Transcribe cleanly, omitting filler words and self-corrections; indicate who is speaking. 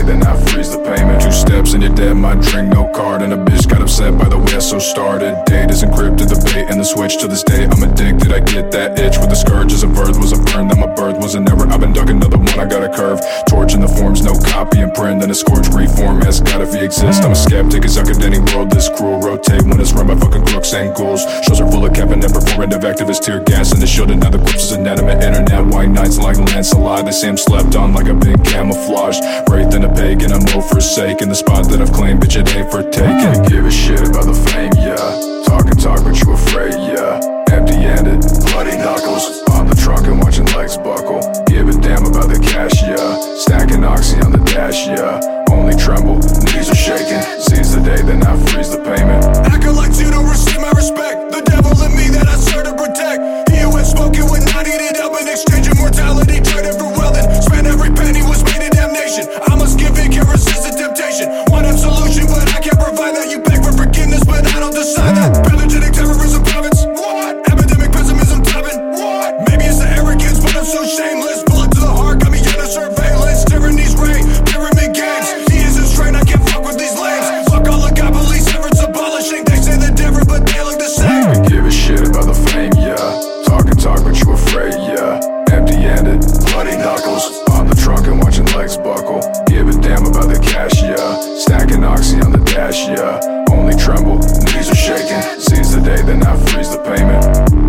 Speaker 1: then I freeze the payment. 2 steps and you're dead, my drink, no card. And a bitch got upset by the way I so started. Date is encrypted, the bait and the switch. To this day I'm addicted, I get that itch. With the scourge as a birth was a burn, that my birth was an error. I've been dug another one, I got a curve. Torch in the forms, no copy and print. Then a scorch reform has got if he exists. I'm a skeptic, as I could any world this cruel. Rotate when it's run by fucking crooks and ghouls. Shows are full of cap and performative activists, tear gas in the shield. And now the corpse is inanimate. Internet white knights like Lancelot. They say I'm slept on like a big camouflage. Wraith and a pagan, I'm all forsaken. The spot that I've claimed, bitch, it ain't for taking. Give a shit about the fame, yeah. Talk and talk, but you afraid, yeah. Empty-handed, bloody knuckles. Pop the trunk and watching legs buckle. Give a damn about the cash, yeah. Stacking oxy on the dash, yeah. Only tremble, knees are shaking. Seize the day, then I freeze the payment.
Speaker 2: Acting like you don't receive my respect. The devil in me that I serve to protect. He who had spoken when I needed help. In exchange of mortality, traded for wealth. Spent every penny, was made a damnation. I must give in, can't resist the temptation. Want a solution, but I can't provide that. You beg for forgiveness, but I don't decide that. Pathogenic terrorism province. What? Epidemic pessimism topping. What? Maybe it's the arrogance, but I'm so shameless. Bullet to the heart, got me under surveillance. Tyranny's reign, pyramid games. He is his train, I can't fuck with these lames. Fuck all the God police efforts abolishing. They say they're different, but they look the same.
Speaker 1: Give a shit about the fame, yeah. Talk and talk, but you afraid, yeah. Empty-handed, bloody knuckles. Pop the trunk and watching legs buckle. Give a damn about the cash, yeah. Stacking oxy on the dash, yeah. Only tremble, knees are shaking. Seize the day, then I freeze the payment.